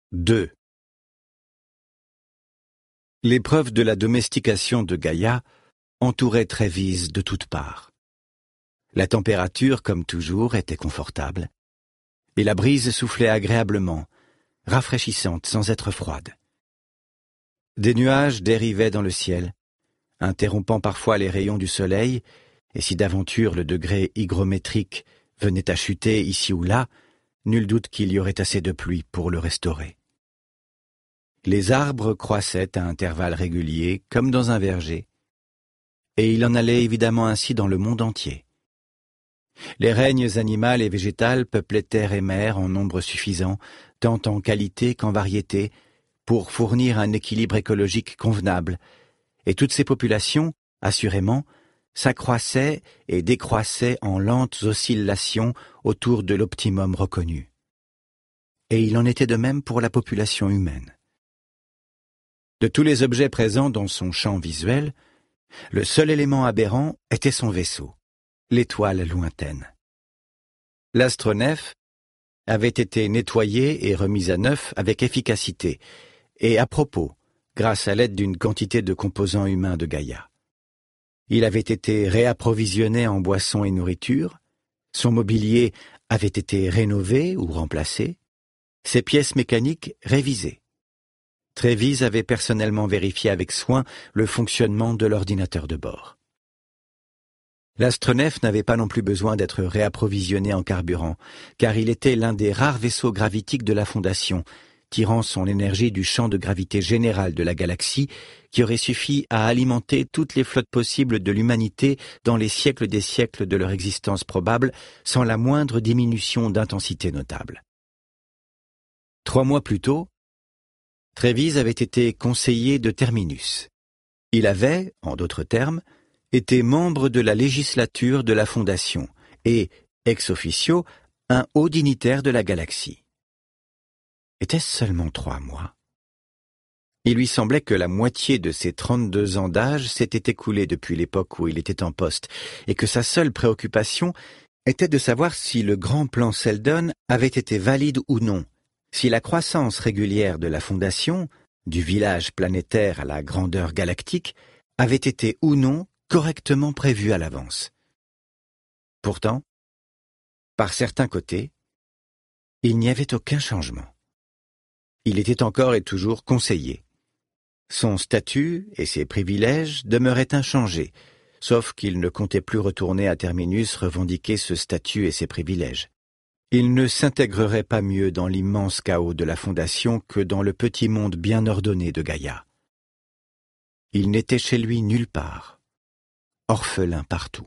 2. L'épreuve de la domestication de Gaïa entourait Trévise de toutes parts. La température, comme toujours, était confortable, et la brise soufflait agréablement, rafraîchissante sans être froide. Des nuages dérivaient dans le ciel, interrompant parfois les rayons du soleil, et si d'aventure le degré hygrométrique venait à chuter ici ou là, nul doute qu'il y aurait assez de pluie pour le restaurer. Les arbres croissaient à intervalles réguliers, comme dans un verger, et il en allait évidemment ainsi dans le monde entier. Les règnes animales et végétales peuplaient terre et mer en nombre suffisant, tant en qualité qu'en variété, pour fournir un équilibre écologique convenable, et toutes ces populations, assurément, s'accroissaient et décroissaient en lentes oscillations autour de l'optimum reconnu. Et il en était de même pour la population humaine. De tous les objets présents dans son champ visuel, le seul élément aberrant était son vaisseau, l'étoile lointaine. L'astronef avait été nettoyé et remis à neuf avec efficacité, et à propos, grâce à l'aide d'une quantité de composants humains de Gaïa. Il avait été réapprovisionné en boissons et nourriture, son mobilier avait été rénové ou remplacé, ses pièces mécaniques révisées. Trévise avait personnellement vérifié avec soin le fonctionnement de l'ordinateur de bord. L'astronef n'avait pas non plus besoin d'être réapprovisionné en carburant, car il était l'un des rares vaisseaux gravitiques de la Fondation, tirant son énergie du champ de gravité général de la galaxie, qui aurait suffi à alimenter toutes les flottes possibles de l'humanité dans les siècles des siècles de leur existence probable, sans la moindre diminution d'intensité notable. 3 mois plus tôt, Trévise avait été conseiller de Terminus. Il avait, en d'autres termes, été membre de la législature de la Fondation et, ex officio, un haut dignitaire de la galaxie. Était-ce seulement 3 mois? Il lui semblait que la moitié de ses 32 ans d'âge s'était écoulée depuis l'époque où il était en poste, et que sa seule préoccupation était de savoir si le grand plan Seldon avait été valide ou non, si la croissance régulière de la Fondation, du village planétaire à la grandeur galactique, avait été ou non correctement prévue à l'avance. Pourtant, par certains côtés, il n'y avait aucun changement. Il était encore et toujours conseiller. Son statut et ses privilèges demeuraient inchangés, sauf qu'il ne comptait plus retourner à Terminus revendiquer ce statut et ses privilèges. Il ne s'intégrerait pas mieux dans l'immense chaos de la Fondation que dans le petit monde bien ordonné de Gaïa. Il n'était chez lui nulle part, orphelin partout.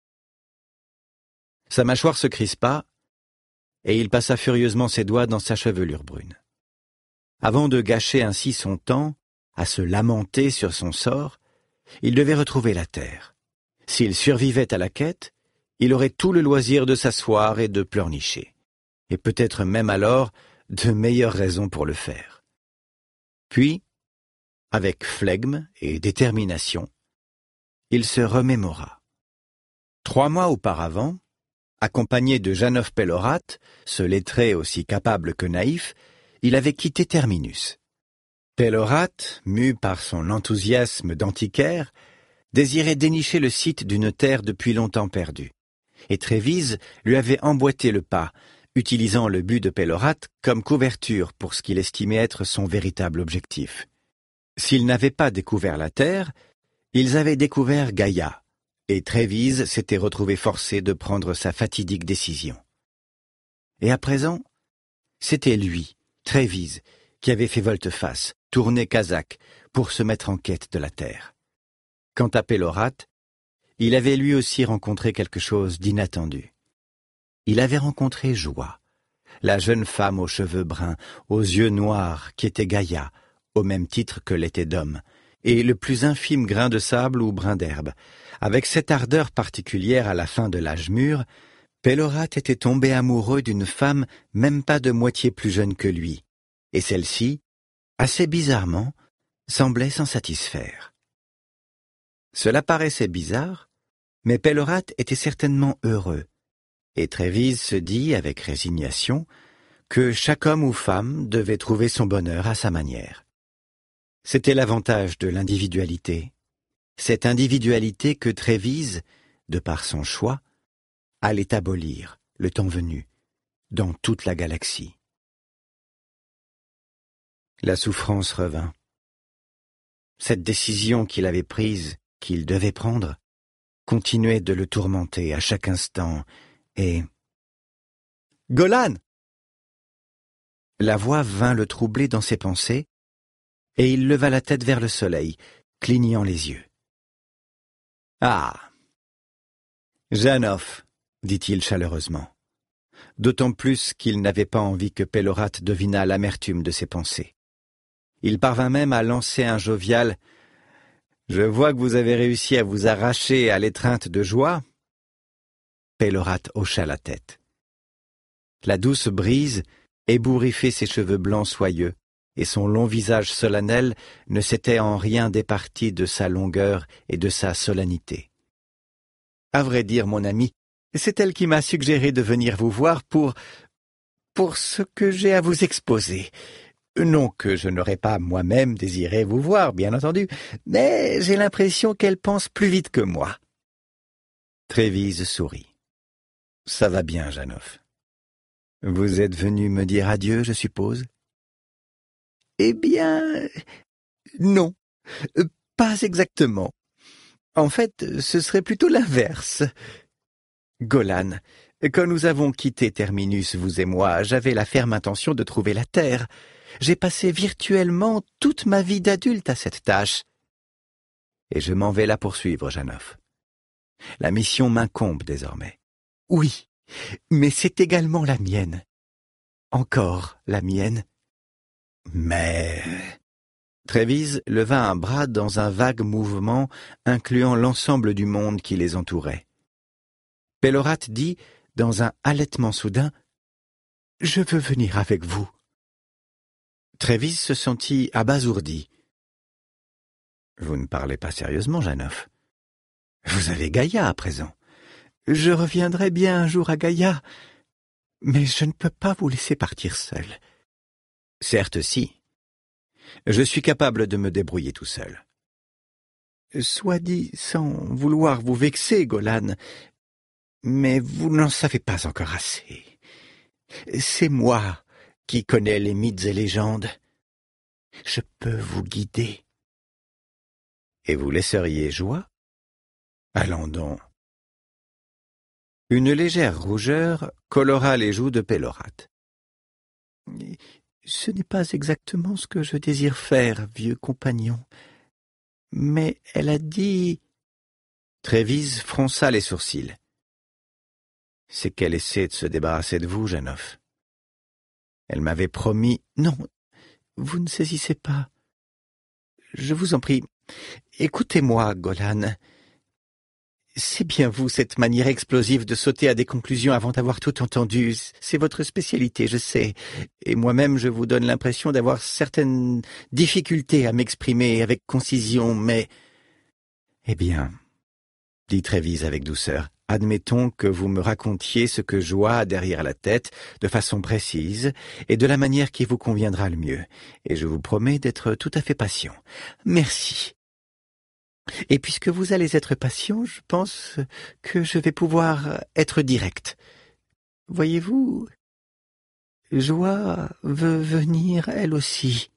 Sa mâchoire se crispa, et il passa furieusement ses doigts dans sa chevelure brune. Avant de gâcher ainsi son temps, à se lamenter sur son sort, il devait retrouver la terre. S'il survivait à la quête, il aurait tout le loisir de s'asseoir et de pleurnicher. Et peut-être même alors de meilleures raisons pour le faire. Puis, avec flegme et détermination, il se remémora. 3 mois auparavant, accompagné de Janov Pellorat, ce lettré aussi capable que naïf, il avait quitté Terminus. Pellorat, mu par son enthousiasme d'antiquaire, désirait dénicher le site d'une terre depuis longtemps perdue, et Trévise lui avait emboîté le pas, utilisant le but de Pellorat comme couverture pour ce qu'il estimait être son véritable objectif. S'ils n'avaient pas découvert la Terre, ils avaient découvert Gaïa, et Trévise s'était retrouvé forcé de prendre sa fatidique décision. Et à présent, c'était lui, Trévise, qui avait fait volte-face, tourné Kazakh, pour se mettre en quête de la Terre. Quant à Pellorat, il avait lui aussi rencontré quelque chose d'inattendu. Il avait rencontré Joie, la jeune femme aux cheveux bruns, aux yeux noirs, qui était Gaïa, au même titre que l'était Dom, et le plus infime grain de sable ou brin d'herbe. Avec cette ardeur particulière à la fin de l'âge mûr, Pellorat était tombé amoureux d'une femme même pas de moitié plus jeune que lui, et celle-ci, assez bizarrement, semblait s'en satisfaire. Cela paraissait bizarre, mais Pellorat était certainement heureux, et Trévise se dit, avec résignation, que chaque homme ou femme devait trouver son bonheur à sa manière. C'était l'avantage de l'individualité. Cette individualité que Trévise, de par son choix, allait abolir, le temps venu, dans toute la galaxie. La souffrance revint. Cette décision qu'il avait prise, qu'il devait prendre, continuait de le tourmenter à chaque instant, et... « Golan !» La voix vint le troubler dans ses pensées, et il leva la tête vers le soleil, clignant les yeux. « Ah ! Janov !» dit-il chaleureusement, d'autant plus qu'il n'avait pas envie que Pélorate devinât l'amertume de ses pensées. Il parvint même à lancer un jovial « Je vois que vous avez réussi à vous arracher à l'étreinte de joie. » Pélorate hocha la tête. La douce brise ébouriffait ses cheveux blancs soyeux, et son long visage solennel ne s'était en rien départi de sa longueur et de sa solennité. « À vrai dire, mon ami, c'est elle qui m'a suggéré de venir vous voir pour ce que j'ai à vous exposer. Non que je n'aurais pas moi-même désiré vous voir, bien entendu, mais j'ai l'impression qu'elle pense plus vite que moi. » Trévise sourit. « Ça va bien, Janov. Vous êtes venu me dire adieu, je suppose ? » « Eh bien, non, pas exactement. En fait, ce serait plutôt l'inverse. Golan, quand nous avons quitté Terminus, vous et moi, j'avais la ferme intention de trouver la Terre. J'ai passé virtuellement toute ma vie d'adulte à cette tâche. Et je m'en vais la poursuivre, Janov. La mission m'incombe désormais. Oui, mais c'est également la mienne. Encore la mienne. Mais... Trévise leva un bras dans un vague mouvement incluant l'ensemble du monde qui les entourait. Pélorate dit, dans un halètement soudain, « Je veux venir avec vous. » Trévise se sentit abasourdi. « Vous ne parlez pas sérieusement, Janov. Vous avez Gaïa à présent. Je reviendrai bien un jour à Gaïa, mais je ne peux pas vous laisser partir seul. » Certes, si. Je suis capable de me débrouiller tout seul. Soit dit sans vouloir vous vexer, Golan, mais vous n'en savez pas encore assez. C'est moi qui connais les mythes et légendes. Je peux vous guider. Et vous laisseriez joie? Allons donc. Une légère rougeur colora les joues de Pélorate. Ce n'est pas exactement ce que je désire faire, vieux compagnon. Mais elle a dit... Trévise fronça les sourcils. C'est qu'elle essaie de se débarrasser de vous, Janov. Elle m'avait promis... Non, vous ne saisissez pas. Je vous en prie, écoutez-moi, Golan. C'est bien vous, cette manière explosive de sauter à des conclusions avant d'avoir tout entendu. C'est votre spécialité, je sais. Et moi-même, je vous donne l'impression d'avoir certaines difficultés à m'exprimer avec concision, mais... Eh bien, dit Trévise avec douceur, admettons que vous me racontiez ce que Joie a derrière la tête, de façon précise, et de la manière qui vous conviendra le mieux. Et je vous promets d'être tout à fait patient. Merci. Et puisque vous allez être patient, je pense que je vais pouvoir être direct. Voyez-vous, Joie veut venir elle aussi.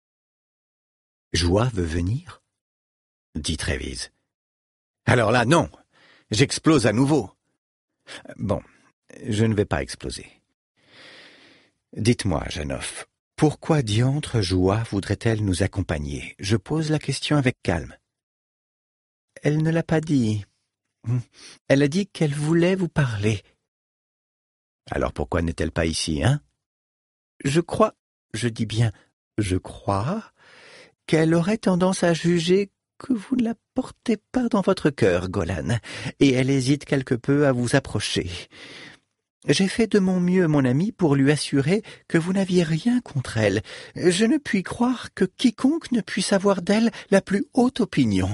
Joie veut venir? Dit Trévise. Alors là, non, j'explose à nouveau. Bon, je ne vais pas exploser. Dites-moi, Janov, pourquoi diantre Joie voudrait-elle nous accompagner? Je pose la question avec calme. Elle ne l'a pas dit. Elle a dit qu'elle voulait vous parler. Alors pourquoi n'est-elle pas ici, hein? Je crois, je dis bien je crois, qu'elle aurait tendance à juger que vous ne la portez pas dans votre cœur, Golan, et elle hésite quelque peu à vous approcher. J'ai fait de mon mieux, mon ami, pour lui assurer que vous n'aviez rien contre elle. Je ne puis croire que quiconque ne puisse avoir d'elle la plus haute opinion.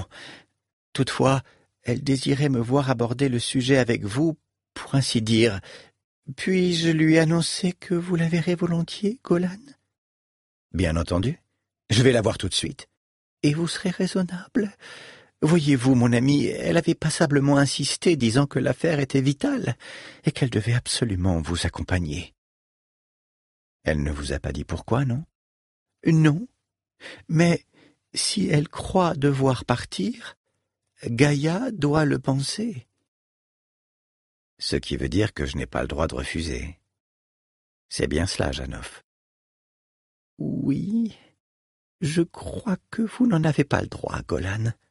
Toutefois, elle désirait me voir aborder le sujet avec vous, pour ainsi dire, Puis-je lui annoncer que vous la verrez volontiers, Golan? Bien entendu. Je vais la voir tout de suite. Et vous serez raisonnable? Voyez-vous, mon ami, elle avait passablement insisté, disant que l'affaire était vitale et qu'elle devait absolument vous accompagner. Elle ne vous a pas dit pourquoi, non? Non, mais si elle croit devoir partir, Gaïa doit le penser. Ce qui veut dire que je n'ai pas le droit de refuser. C'est bien cela, Janov. Oui, je crois que vous n'en avez pas le droit, Golan.